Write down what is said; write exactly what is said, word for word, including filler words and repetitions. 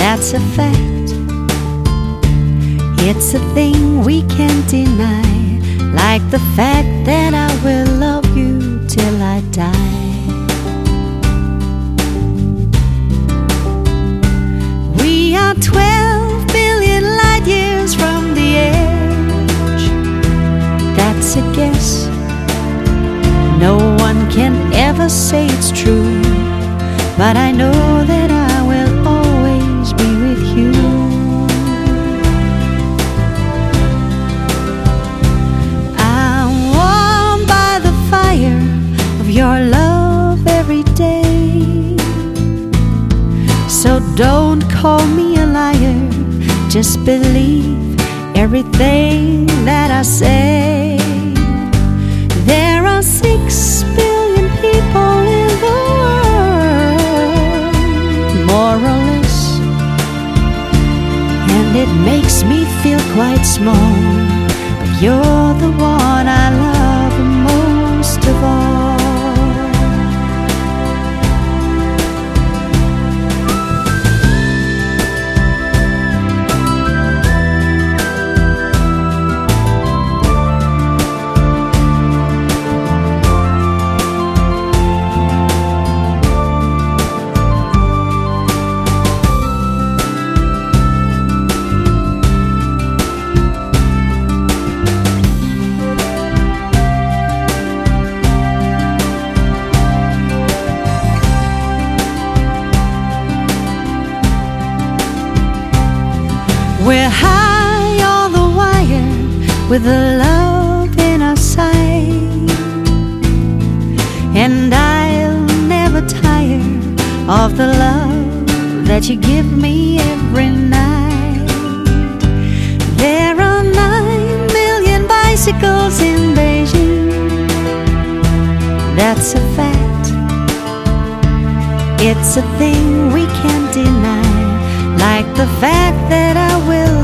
that's a fact. It's a thing we can't deny, like the fact that I will love you till I die. We are twelve billion light years from the edge. That's a guess. No one can ever say it's true, but I know that I will always be with you. I'm warmed by the fire of your love every day. So don't call me a liar, just believe everything that I say. There are six billion people in the world, more or less, and it makes me feel quite small, but you're the one I love most of all. We're high on the wire with the love in our sight, and I'll never tire of the love that you give me every night. There are nine million bicycles in Beijing, that's a fact. It's a thing we can't deny, like the fact that I will